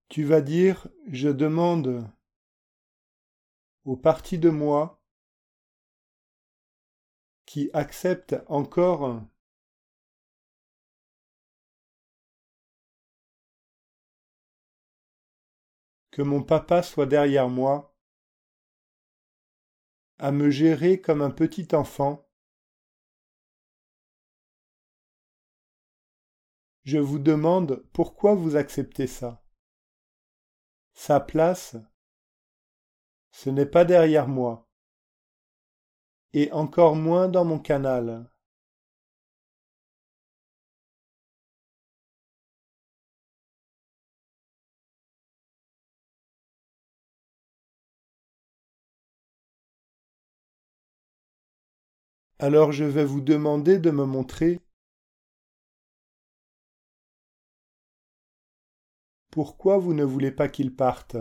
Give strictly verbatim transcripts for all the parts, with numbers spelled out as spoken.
Tu vas dire, je demande aux parties de moi qui acceptent encore que mon papa soit derrière moi, à me gérer comme un petit enfant. Je vous demande pourquoi vous acceptez ça. Sa place, ce n'est pas derrière moi, et encore moins dans mon canal. Alors je vais vous demander de me montrer pourquoi vous ne voulez pas qu'il parte.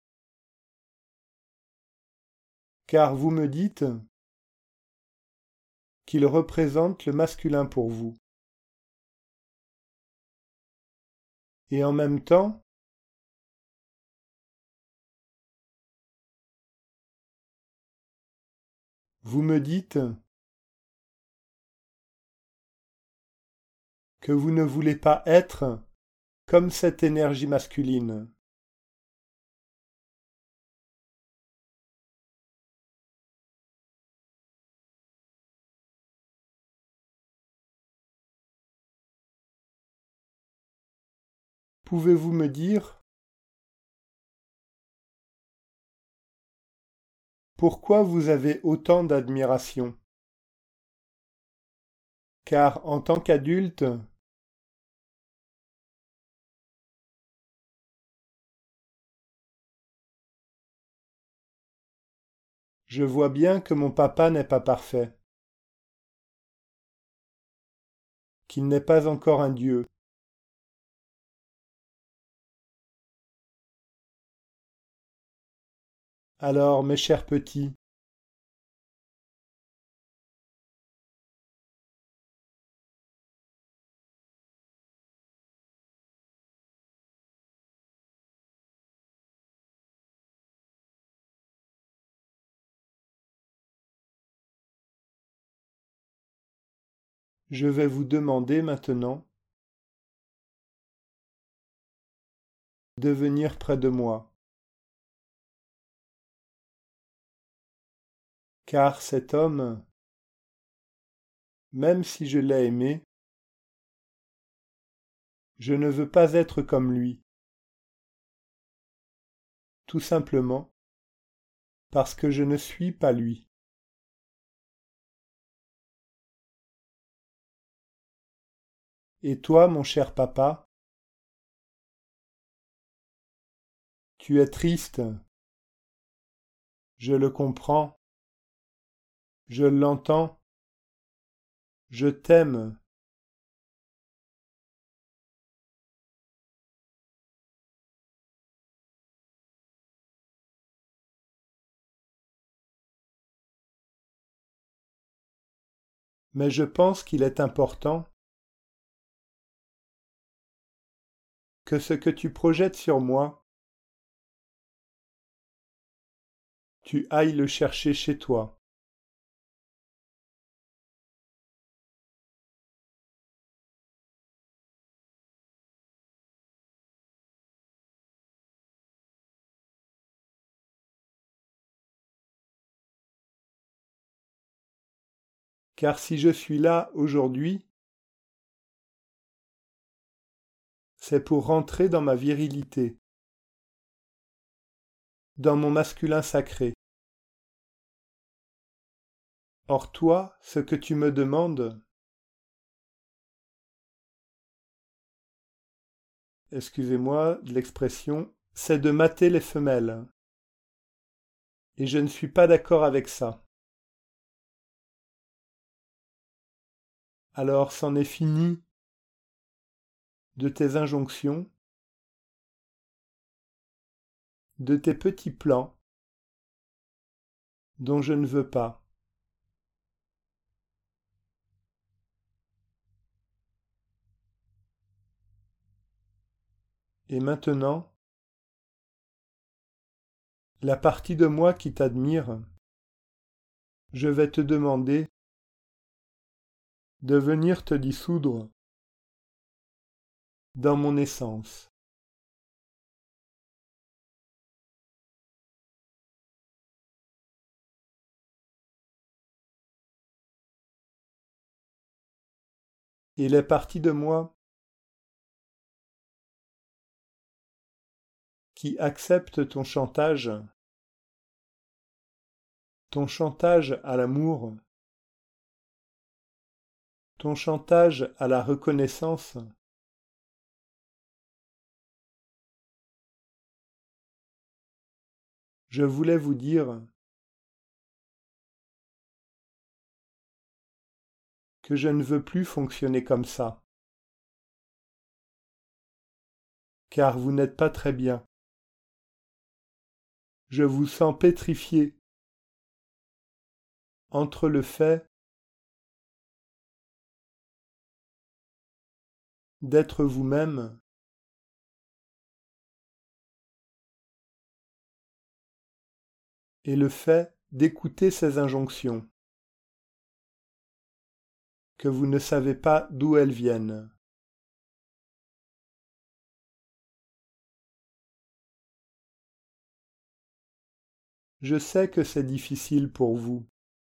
Car vous me dites qu'il représente le masculin pour vous. Et en même temps, vous me dites que vous ne voulez pas être comme cette énergie masculine. Pouvez-vous me dire pourquoi vous avez autant d'admiration? Car en tant qu'adulte, je vois bien que mon papa n'est pas parfait, qu'il n'est pas encore un dieu. Alors, mes chers petits, je vais vous demander maintenant de venir près de moi, car cet homme, même si je l'ai aimé, je ne veux pas être comme lui, tout simplement parce que je ne suis pas lui. Et toi, mon cher papa, tu es triste, je le comprends, je l'entends, je t'aime, mais je pense qu'il est important que ce que tu projettes sur moi, tu ailles le chercher chez toi. Car si je suis là aujourd'hui, c'est pour rentrer dans ma virilité, dans mon masculin sacré. Or toi, ce que tu me demandes, excusez-moi de l'expression, c'est de mater les femelles. Et je ne suis pas d'accord avec ça. Alors c'en est fini de tes injonctions, de tes petits plans dont je ne veux pas. Et maintenant, la partie de moi qui t'admire, je vais te demander de venir te dissoudre dans mon essence. Et les parties de moi qui acceptent ton chantage, ton chantage à l'amour, ton chantage à la reconnaissance, je voulais vous dire que je ne veux plus fonctionner comme ça, car vous n'êtes pas très bien. Je vous sens pétrifié entre le fait d'être vous-même et le fait d'écouter ces injonctions, que vous ne savez pas d'où elles viennent. Je sais que c'est difficile pour vous.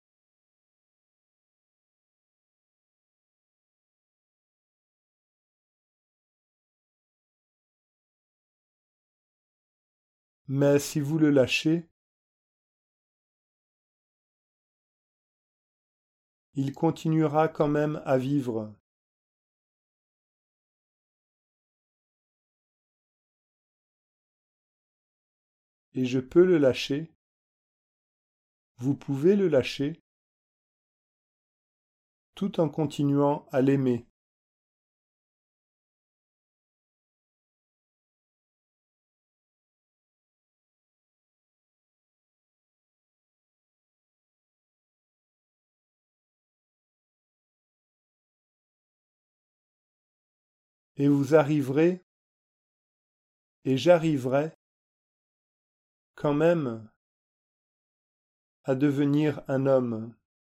Mais si vous le lâchez, il continuera quand même à vivre. Et je peux le lâcher. Vous pouvez le lâcher tout en continuant à l'aimer. Et vous arriverez, et j'arriverai quand même à devenir un homme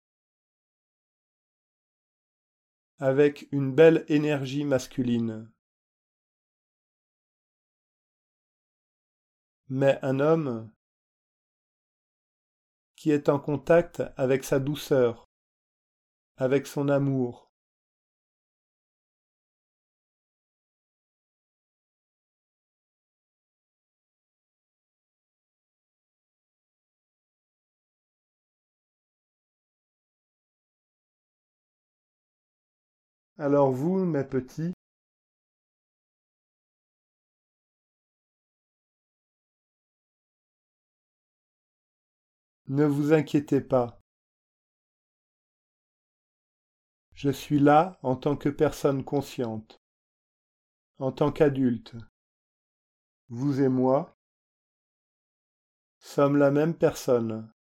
avec une belle énergie masculine. Mais un homme qui est en contact avec sa douceur, avec son amour. Alors vous, mes petits, ne vous inquiétez pas. Je suis là en tant que personne consciente, en tant qu'adulte. Vous et moi sommes la même personne.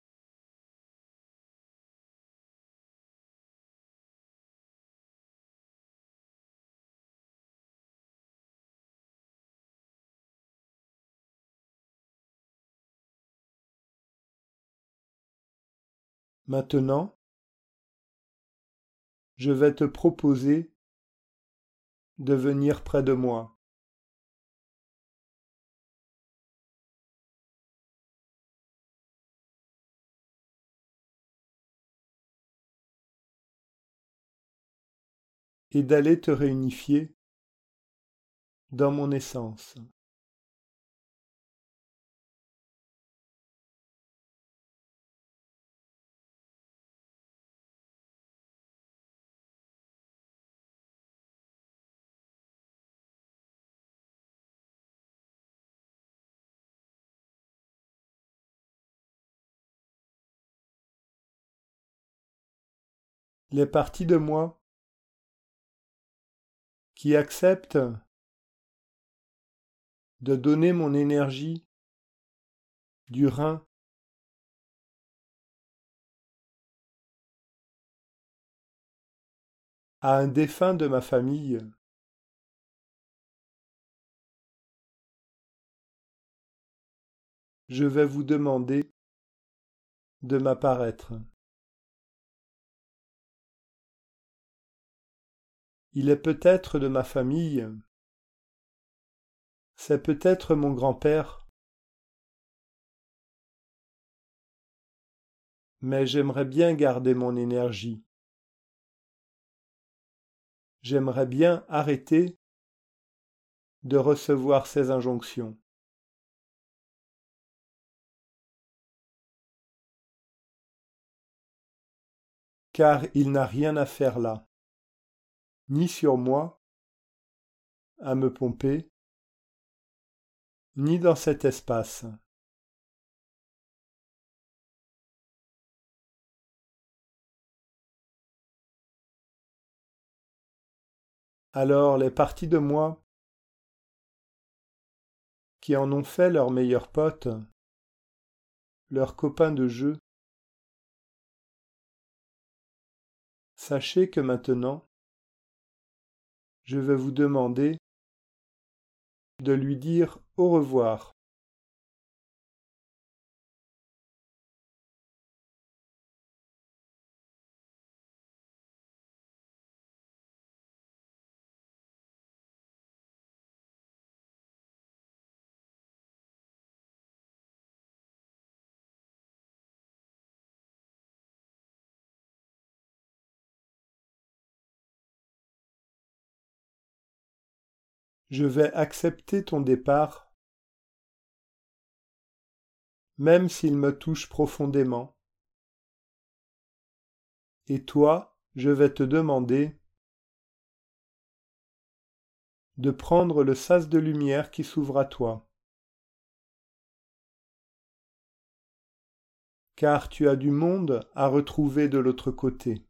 Maintenant, je vais te proposer de venir près de moi. Et d'aller te réunifier dans mon essence. Les parties de moi qui acceptent de donner mon énergie du rein à un défunt de ma famille, je vais vous demander de m'apparaître. Il est peut-être de ma famille, c'est peut-être mon grand-père, mais j'aimerais bien garder mon énergie. J'aimerais bien arrêter de recevoir ces injonctions. Car il n'a rien à faire là, ni sur moi, à me pomper, ni dans cet espace. Alors les parties de moi qui en ont fait leur meilleur pote, leur copain de jeu, sachez que maintenant, je vais vous demander de lui dire au revoir. Je vais accepter ton départ, même s'il me touche profondément. Et toi, je vais te demander de prendre le sas de lumière qui s'ouvre à toi. Car tu as du monde à retrouver de l'autre côté.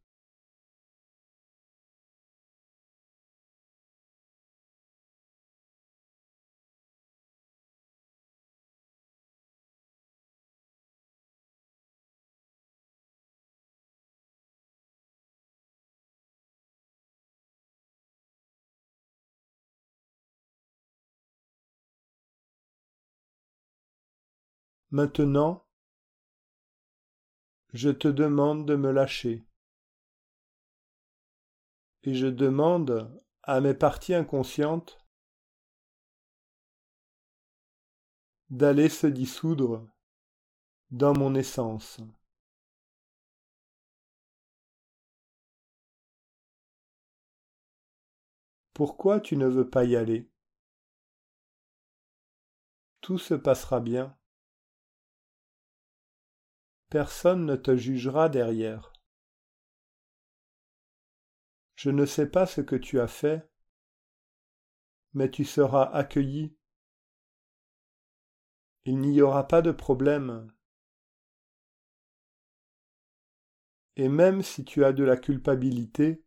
Maintenant, je te demande de me lâcher. Et je demande à mes parties inconscientes d'aller se dissoudre dans mon essence. Pourquoi tu ne veux pas y aller? Tout se passera bien. Personne ne te jugera derrière. Je ne sais pas ce que tu as fait, mais tu seras accueilli. Il n'y aura pas de problème. Et même si tu as de la culpabilité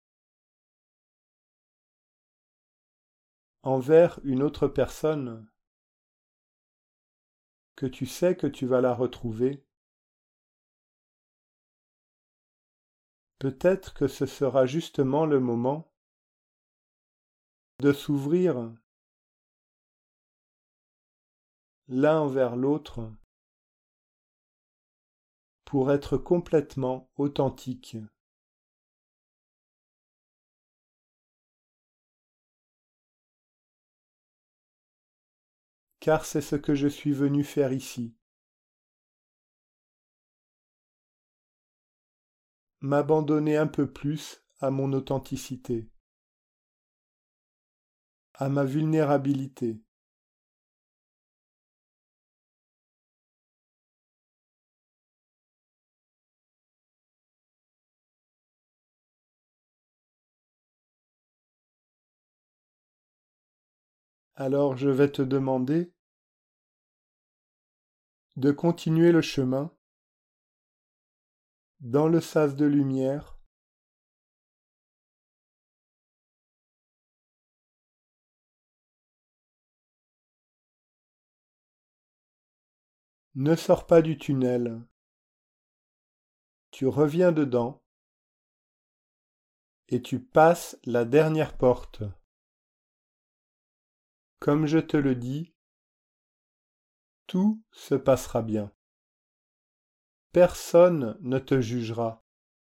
envers une autre personne, que tu sais que tu vas la retrouver, peut-être que ce sera justement le moment de s'ouvrir l'un envers l'autre pour être complètement authentique. Car c'est ce que je suis venu faire ici. M'abandonner un peu plus à mon authenticité, à ma vulnérabilité. Alors je vais te demander de continuer le chemin dans le sas de lumière ne sors pas du tunnel. Tu reviens dedans et tu passes la dernière porte. Comme je te le dis, tout se passera bien. Personne ne te jugera.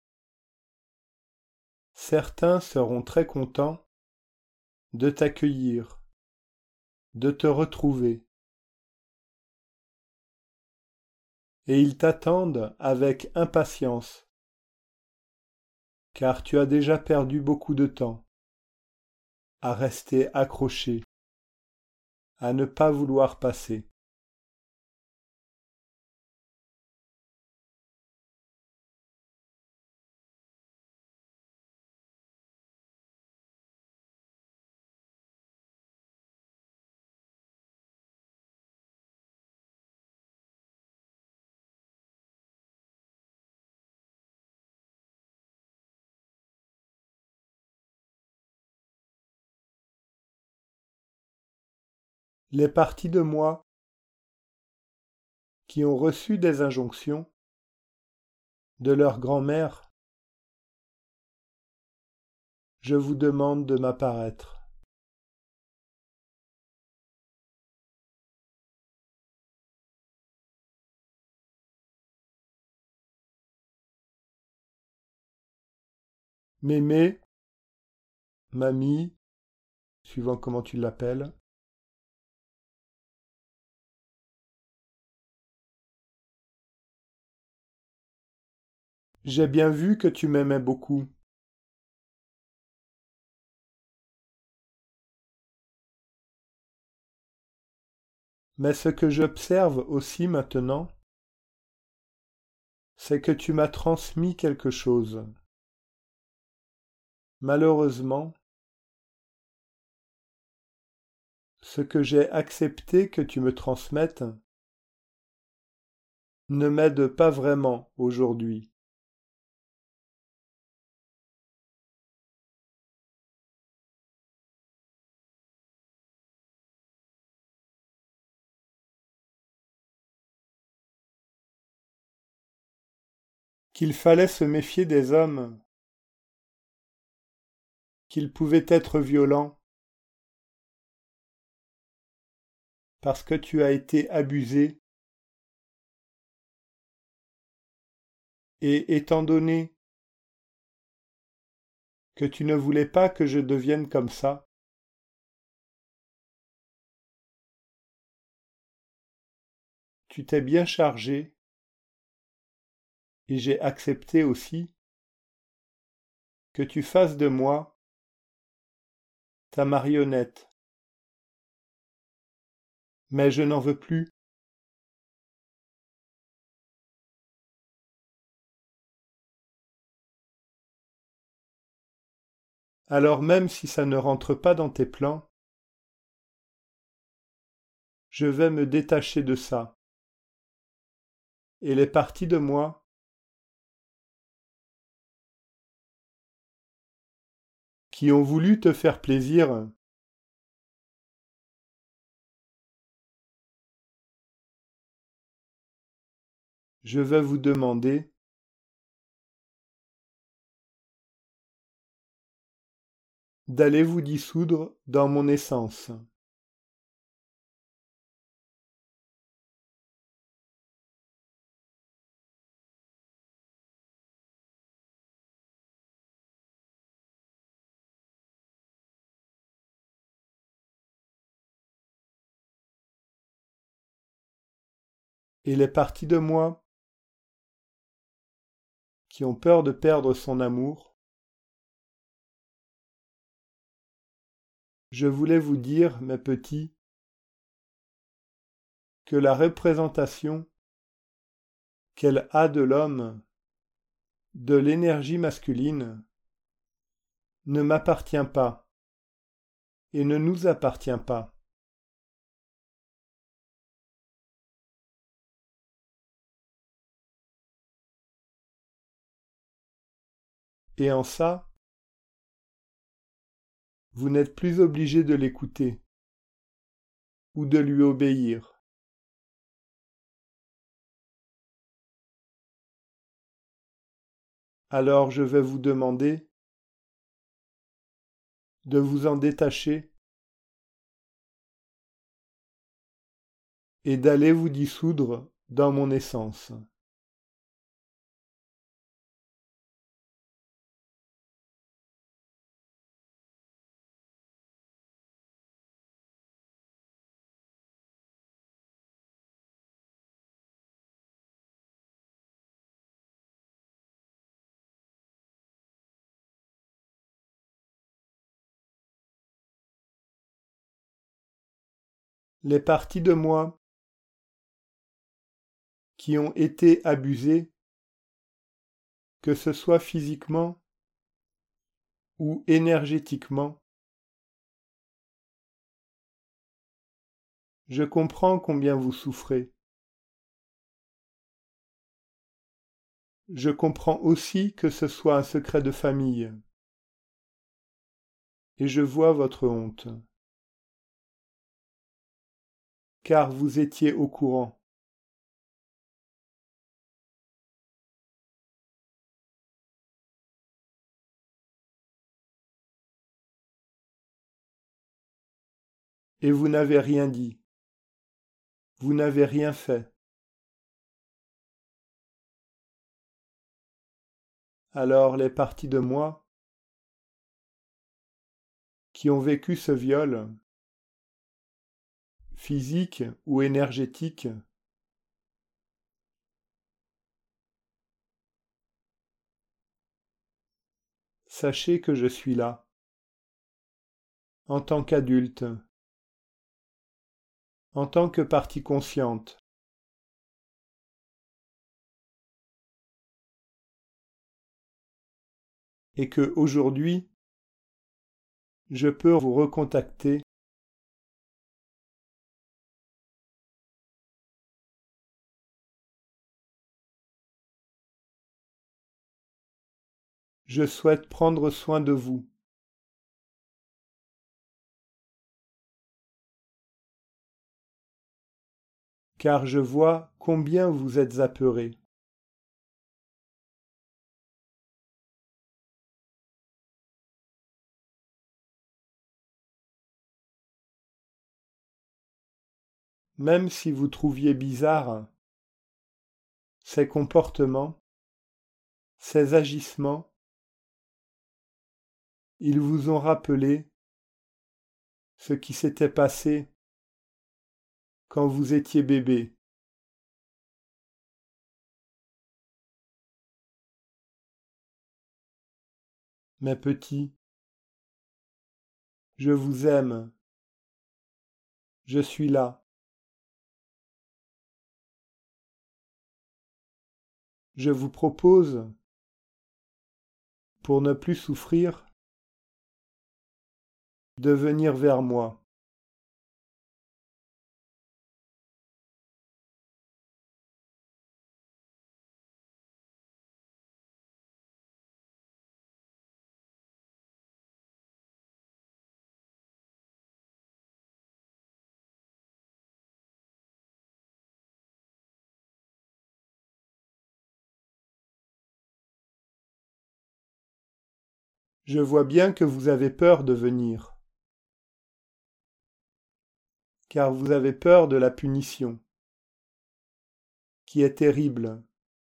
Certains seront très contents de t'accueillir, de te retrouver. Et ils t'attendent avec impatience, car tu as déjà perdu beaucoup de temps à rester accroché, à ne pas vouloir passer. Les parties de moi qui ont reçu des injonctions de leur grand-mère, je vous demande de m'apparaître. Mémé, mamie, suivant comment tu l'appelles, j'ai bien vu que tu m'aimais beaucoup. Mais ce que j'observe aussi maintenant, c'est que tu m'as transmis quelque chose. Malheureusement, ce que j'ai accepté que tu me transmettes ne m'aide pas vraiment aujourd'hui. Qu'il fallait se méfier des hommes, qu'ils pouvaient être violents, parce que tu as été abusé, et étant donné que tu ne voulais pas que je devienne comme ça, tu t'es bien chargé, et j'ai accepté aussi que tu fasses de moi ta marionnette. Mais je n'en veux plus. Alors même si ça ne rentre pas dans tes plans, je vais me détacher de ça. Et les parties de moi qui ont voulu te faire plaisir, je vais vous demander d'aller vous dissoudre dans mon essence. Et les parties de moi qui ont peur de perdre son amour, je voulais vous dire, mes petits, que la représentation qu'elle a de l'homme, de l'énergie masculine, ne m'appartient pas et ne nous appartient pas. Et en ça, vous n'êtes plus obligé de l'écouter ou de lui obéir. Alors je vais vous demander de vous en détacher et d'aller vous dissoudre dans mon essence. Les parties de moi qui ont été abusées, que ce soit physiquement ou énergétiquement, je comprends combien vous souffrez. Je comprends aussi que ce soit un secret de famille. Et je vois votre honte. Car vous étiez au courant. Et vous n'avez rien dit. Vous n'avez rien fait. Alors les parties de moi qui ont vécu ce viol, physique ou énergétique, sachez que je suis là, en tant qu'adulte, en tant que partie consciente. Et que aujourd'hui, je peux vous recontacter Je souhaite prendre soin de vous. Car je vois combien vous êtes apeuré. Même si vous trouviez bizarre ces comportements, ces agissements, ils vous ont rappelé ce qui s'était passé quand vous étiez bébé. Mes petits, je vous aime. Je suis là. Je vous propose, pour ne plus souffrir, de venir vers moi. Je vois bien que vous avez peur de venir, car vous avez peur de la punition, qui est terrible,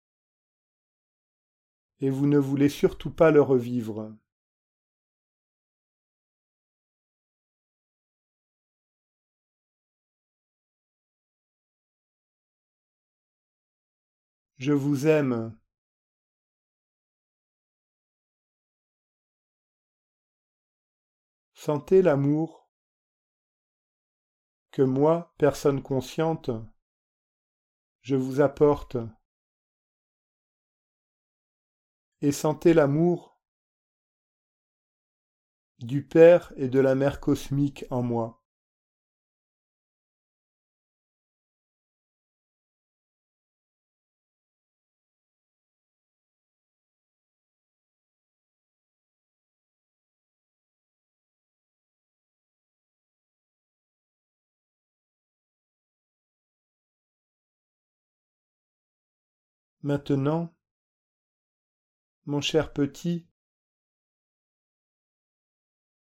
et vous ne voulez surtout pas le revivre. Je vous aime. Sentez l'amour que moi, personne consciente, je vous apporte. Et sentez l'amour du Père et de la Mère cosmique en moi. Maintenant, mon cher petit,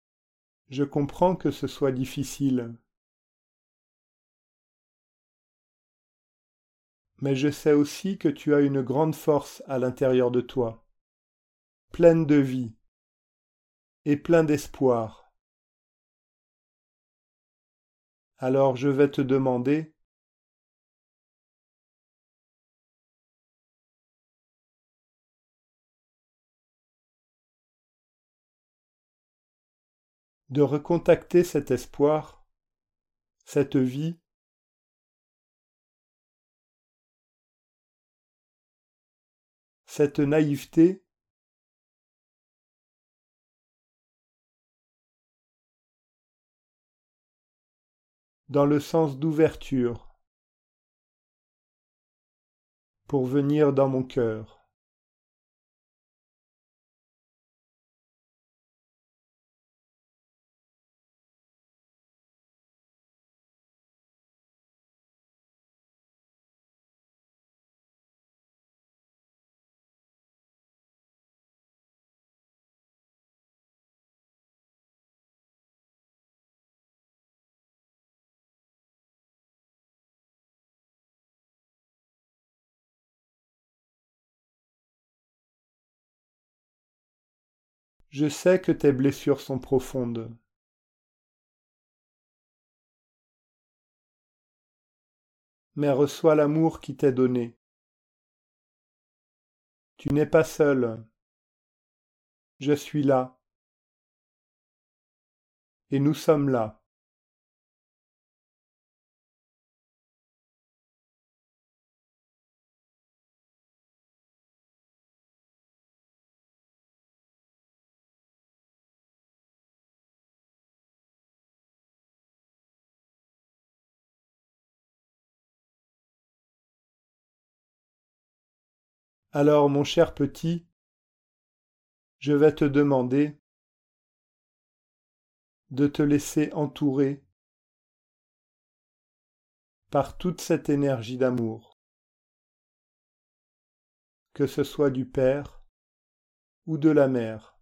je comprends que ce soit difficile. Mais je sais aussi que tu as une grande force à l'intérieur de toi, pleine de vie et plein d'espoir. Alors je vais te demander de recontacter cet espoir, cette vie, cette naïveté dans le sens d'ouverture pour venir dans mon cœur. Je sais que tes blessures sont profondes. Mais reçois l'amour qui t'est donné. Tu n'es pas seul. Je suis là. Et nous sommes là. Alors, mon cher petit, je vais te demander de te laisser entourer par toute cette énergie d'amour, que ce soit du Père ou de la Mère.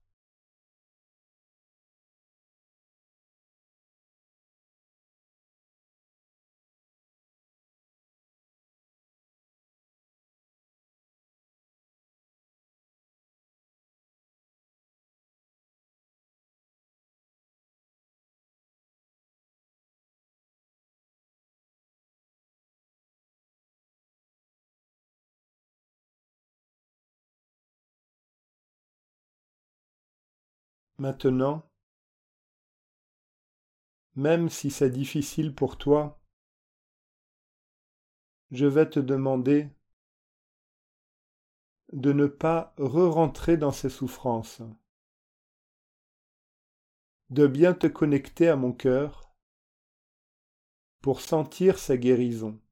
Maintenant, même si c'est difficile pour toi, je vais te demander de ne pas re-rentrer dans ces souffrances, de bien te connecter à mon cœur pour sentir ces guérisons.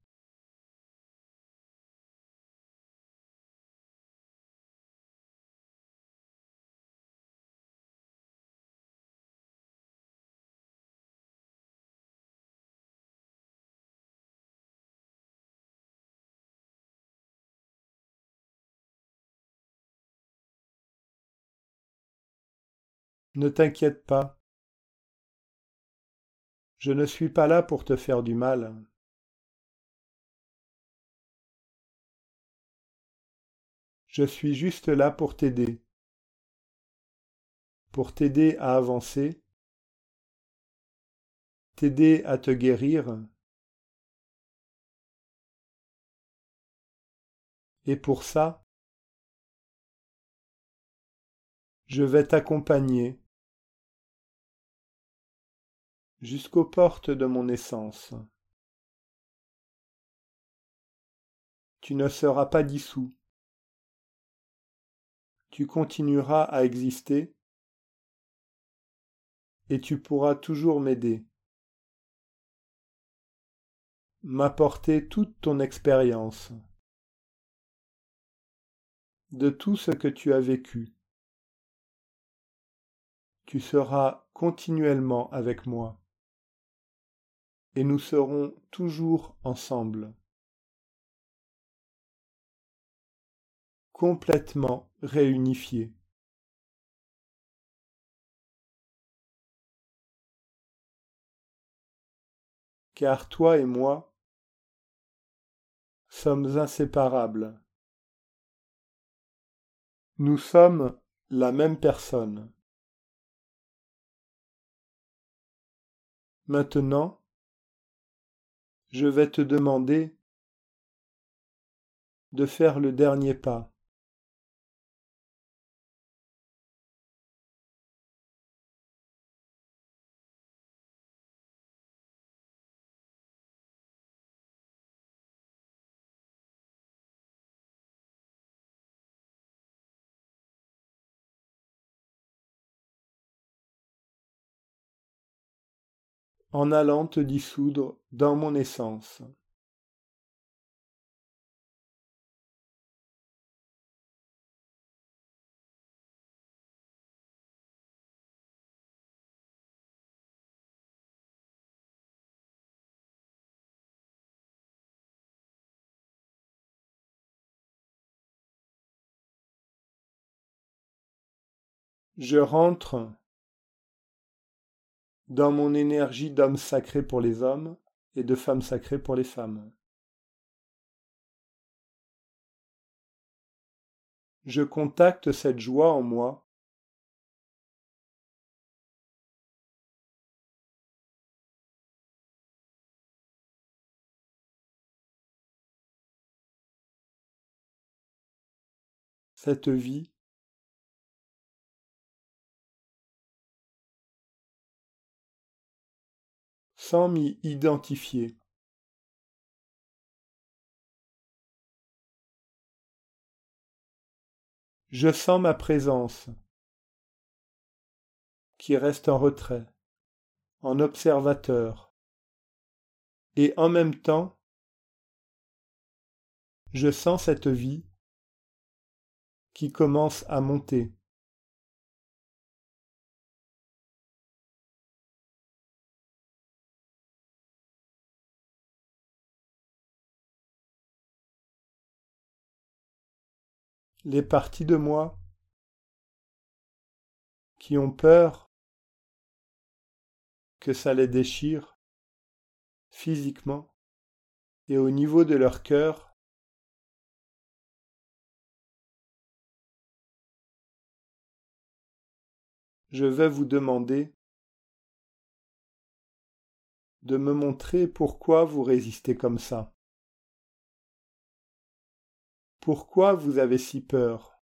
Ne t'inquiète pas, je ne suis pas là pour te faire du mal. Je suis juste là pour t'aider, pour t'aider à avancer, t'aider à te guérir, et pour ça, je vais t'accompagner jusqu'aux portes de mon essence. Tu ne seras pas dissous. Tu continueras à exister et tu pourras toujours m'aider, m'apporter toute ton expérience, de tout ce que tu as vécu. Tu seras continuellement avec moi et nous serons toujours ensemble, complètement réunifiés. Car toi et moi sommes inséparables. Nous sommes la même personne. Maintenant, je vais te demander de faire le dernier pas. En allant te dissoudre dans mon essence. Je rentre dans mon énergie d'homme sacré pour les hommes et de femme sacrée pour les femmes. Je contacte cette joie en moi cette vie sans m'y identifier. Je sens ma présence qui reste en retrait, en observateur, et en même temps, je sens cette vie qui commence à monter. Les parties de moi qui ont peur que ça les déchire physiquement et au niveau de leur cœur, je vais vous demander de me montrer pourquoi vous résistez comme ça. Pourquoi vous avez si peur?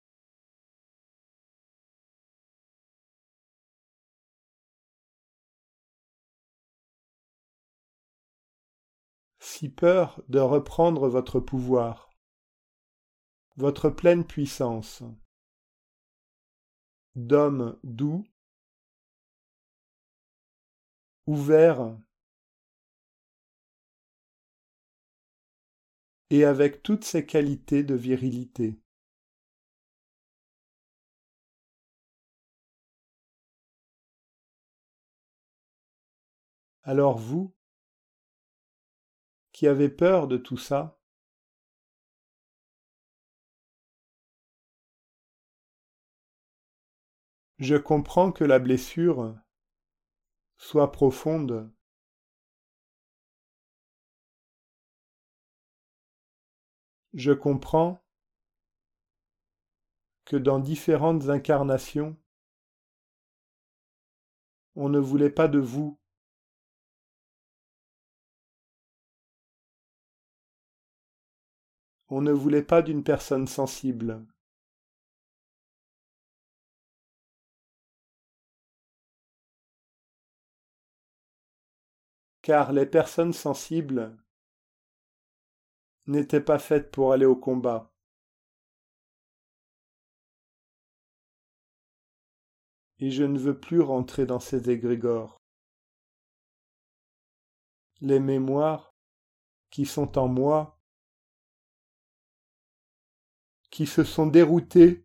Si peur de reprendre votre pouvoir, votre pleine puissance, d'homme doux, ouvert et avec toutes ses qualités de virilité. Alors vous, qui avez peur de tout ça, je comprends que la blessure soit profonde. Je comprends que dans différentes incarnations, on ne voulait pas de vous. On ne voulait pas d'une personne sensible. Car les personnes sensibles n'étaient pas faites pour aller au combat. Et je ne veux plus rentrer dans ces égrégores. Les mémoires qui sont en moi, qui se sont déroutées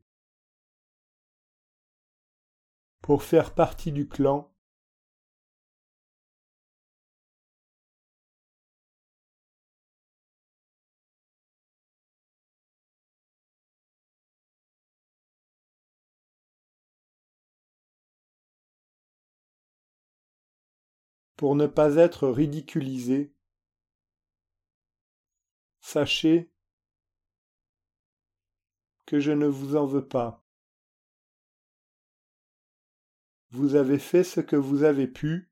pour faire partie du clan, pour ne pas être ridiculisé. Sachez que je ne vous en veux pas. Vous avez fait ce que vous avez pu.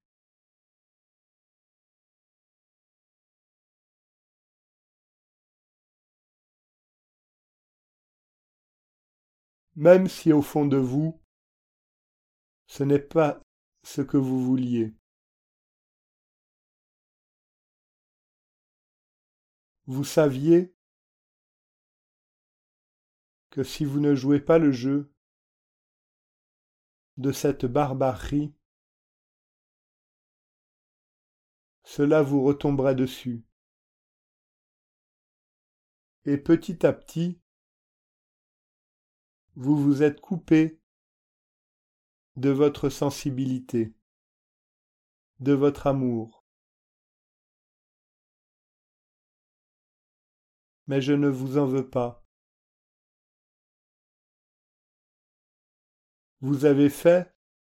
Même si au fond de vous, ce n'est pas ce que vous vouliez. Vous saviez que si vous ne jouez pas le jeu de cette barbarie, cela vous retomberait dessus. Et petit à petit, vous vous êtes coupé de votre sensibilité, de votre amour. Mais je ne vous en veux pas. Vous avez fait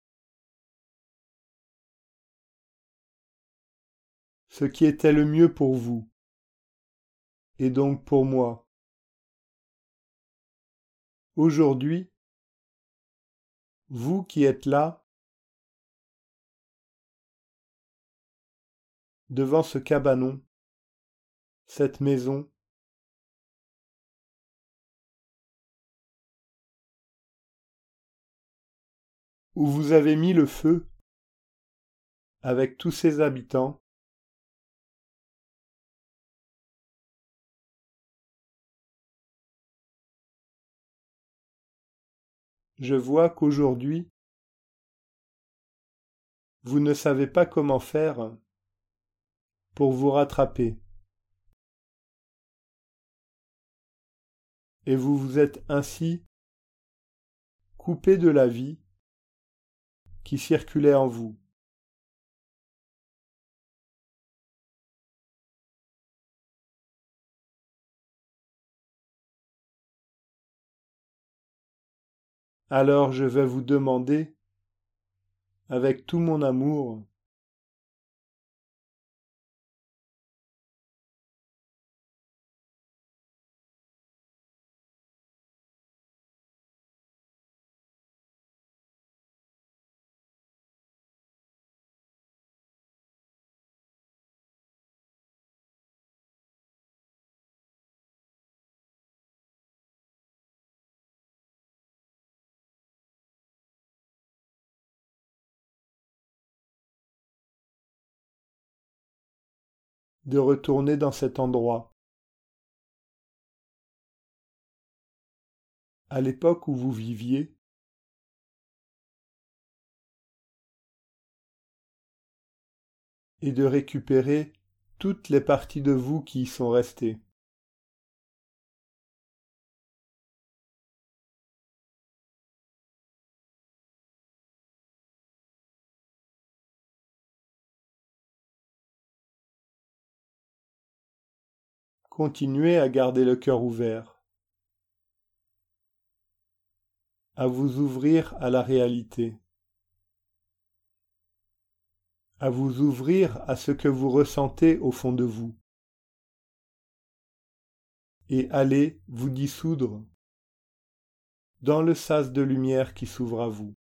ce qui était le mieux pour vous, et donc pour moi. Aujourd'hui, vous qui êtes là, devant ce cabanon, cette maison, où vous avez mis le feu avec tous ses habitants, je vois qu'aujourd'hui, vous ne savez pas comment faire pour vous rattraper. Et vous vous êtes ainsi coupé de la vie qui circulait en vous. Alors je vais vous demander, avec tout mon amour, de retourner dans cet endroit. À l'époque où vous viviez, et de récupérer toutes les parties de vous qui y sont restées. Continuez à garder le cœur ouvert, à vous ouvrir à la réalité, à vous ouvrir à ce que vous ressentez au fond de vous, et allez vous dissoudre dans le sas de lumière qui s'ouvre à vous.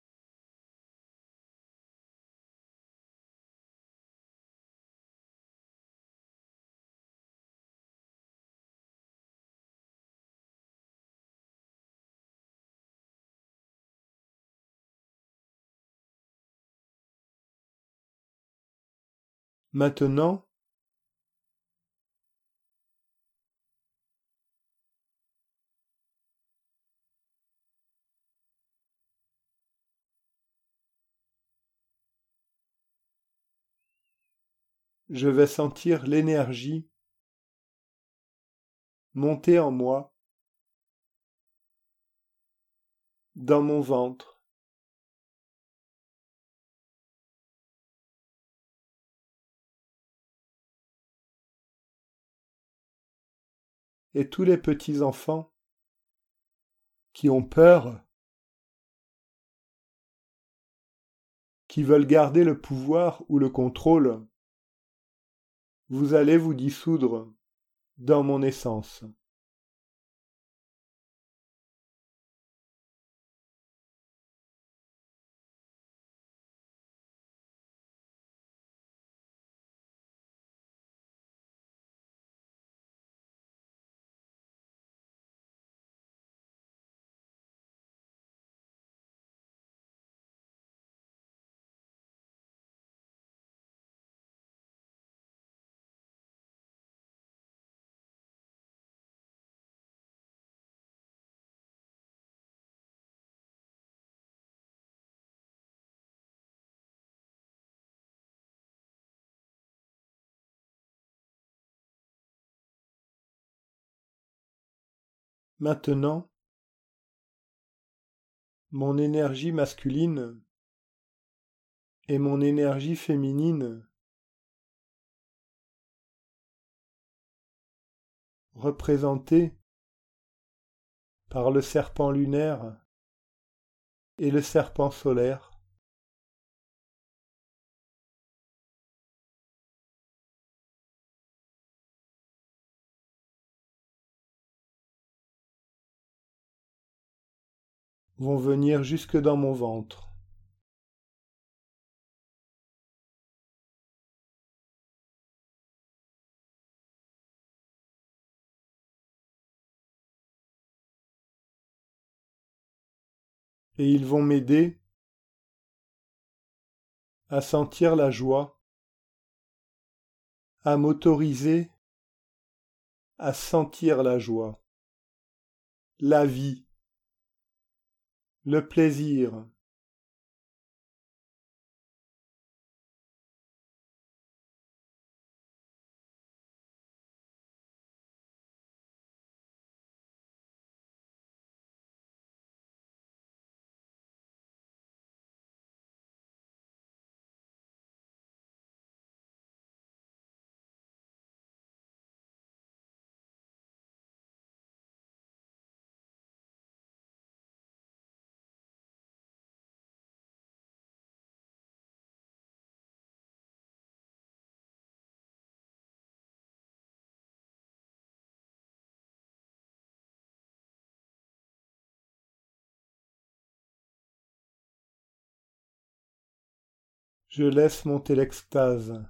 Maintenant, je vais sentir l'énergie monter en moi, dans mon ventre, et tous les petits enfants qui ont peur, qui veulent garder le pouvoir ou le contrôle, vous allez vous dissoudre dans mon essence. Maintenant, mon énergie masculine et mon énergie féminine, représentées par le serpent lunaire et le serpent solaire, vont venir jusque dans mon ventre. Et ils vont m'aider à sentir la joie, à m'autoriser à sentir la joie, la vie, le plaisir. Je laisse monter l'extase.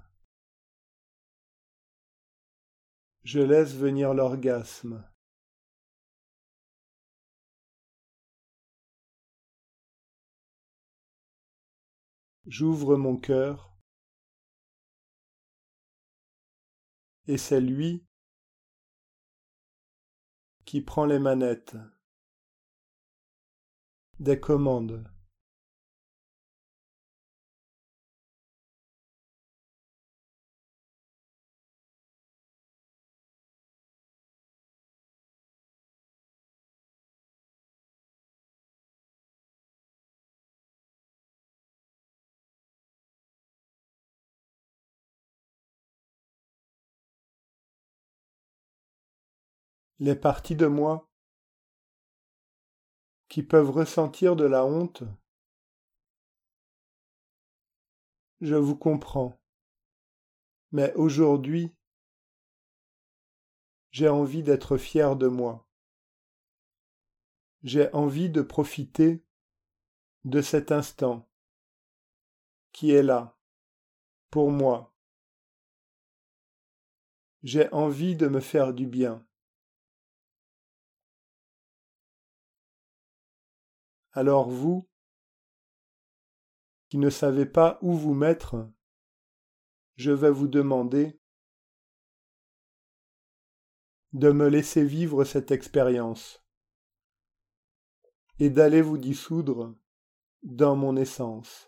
Je laisse venir l'orgasme. J'ouvre mon cœur et c'est lui qui prend les manettes des commandes. Les parties de moi qui peuvent ressentir de la honte, je vous comprends. Mais aujourd'hui, j'ai envie d'être fier de moi. J'ai envie de profiter de cet instant qui est là, pour moi. J'ai envie de me faire du bien. Alors vous, qui ne savez pas où vous mettre, je vais vous demander de me laisser vivre cette expérience et d'aller vous dissoudre dans mon essence.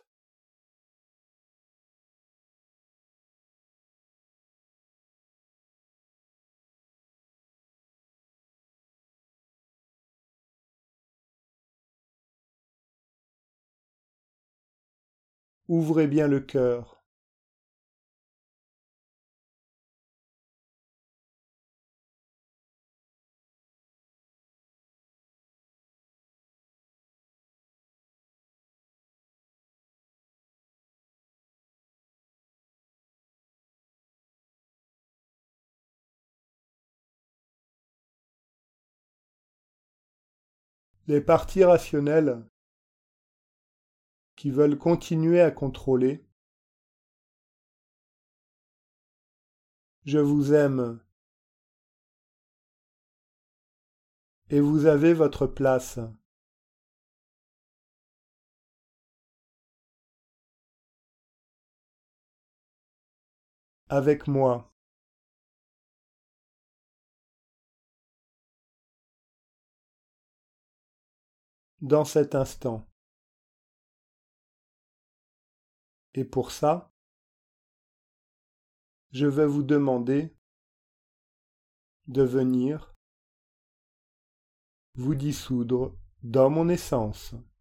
Ouvrez bien le cœur. Les parties rationnelles qui veulent continuer à contrôler, je vous aime et vous avez votre place. Avec moi. Dans cet instant. Et pour ça, je vais vous demander de venir vous dissoudre dans mon essence.